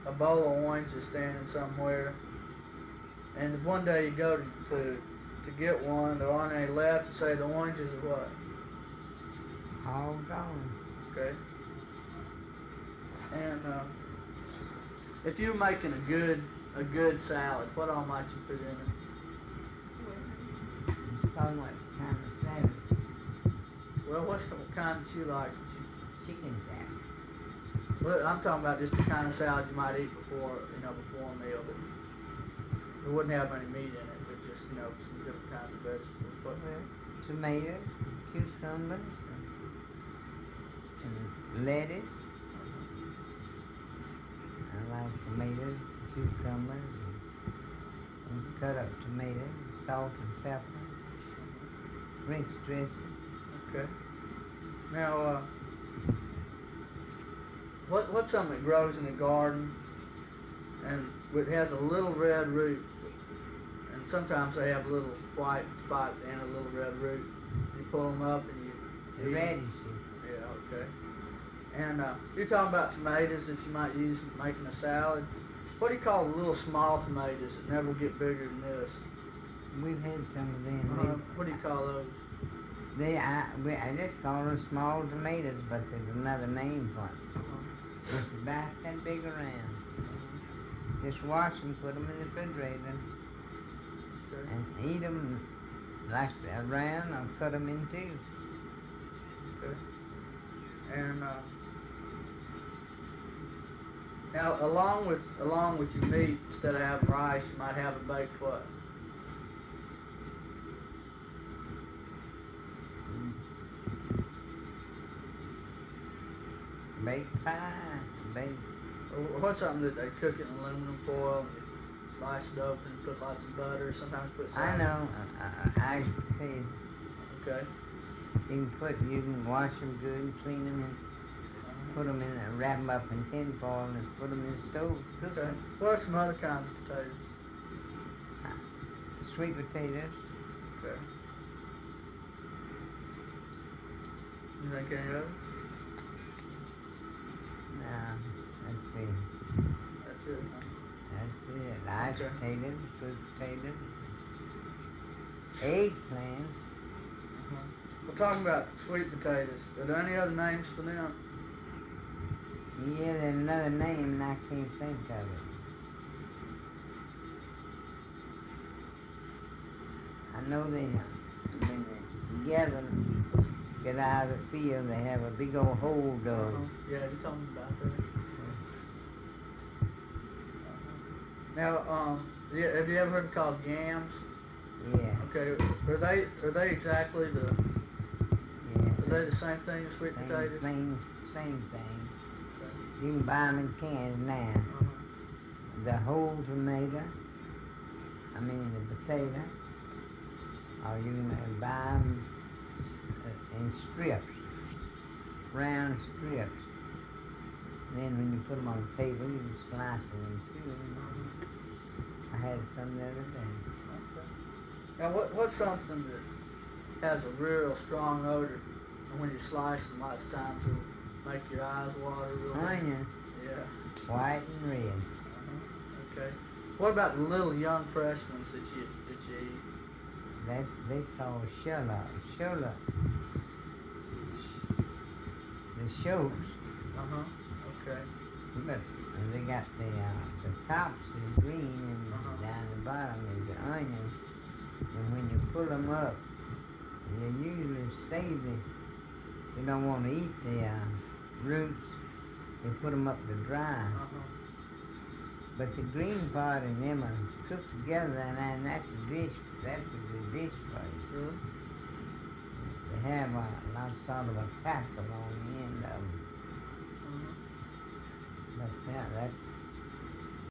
a bowl of oranges standing somewhere, and one day you go to get one, there aren't any left. You say the oranges are what? All gone. Okay. And if you're making a good salad, what all might you put in it? It's probably what kind of salad. Well, what kind that you like? Chicken salad. Well, I'm talking about just the kind of salad you might eat before a meal. That it wouldn't have any meat in it, but just some different kinds of vegetables. What? Well, tomatoes, cucumbers, and lettuce. I like tomatoes, cucumbers, and cut up tomatoes, salt and pepper, rinse dressing. Okay. Now, what's something that grows in the garden and it has a little red root, and sometimes they have a little white spot at the end of a little red root. You pull them up and you The radishes. Yeah, okay. And you're talking about tomatoes that you might use making a salad. What do you call the little small tomatoes that never get bigger than this? We've had some of them. What do you call those? I just call them small tomatoes, but there's another name for them. It's about that big around. Just wash them, put them in the refrigerator, Okay. and eat them like around or cut them in two. Okay. And now, along with your meat, instead of having rice, you might have a baked what? Baked pie, baked. Or what's something that they cook in aluminum foil and you slice it open and put lots of butter, sometimes put I salad. know. I say Okay. you can wash them good and clean them and put them in, wrap them up in tin foil and put them in the stove. Cook Okay. them. What are some other kinds of potatoes? Sweet potatoes. Okay. You think any other? Now, let's see. That's it, huh? That's it. Irish Okay. potatoes, sweet potatoes, eggplant. We're talking about sweet potatoes. Are there any other names for them? Yeah, there's another name and I can't think of it. I know they, when they gather, get out of the field, they have a big old hole dug. Yeah, you told me about that. Now, yeah, have you ever heard them called yams? Yeah, Okay, are they exactly the? yeah. Are they the same thing as sweet potatoes? Same thing. Okay. You can buy them in cans now. Uh-huh. The whole tomato, the potato, or you can buy them in strips, round strips. Then when you put them on the table, you can slice them in two. I had some the other day. Okay. Now, what's something that has a real strong odor, and when you slice them, lots of times it'll make your eyes water real bad? Onion, Yeah. white and red. Okay. What about the little young fresh ones that you eat? That's they call shallot. The shows, Okay. but they got the tops is green and down the bottom is the onion. And when you pull them up, you usually save it. You don't want to eat the roots. You put them up to dry. But the green part and them are cooked together, and that's a dish. That's a good dish for you. Really? They have sort of a tassel on the end of them. But yeah,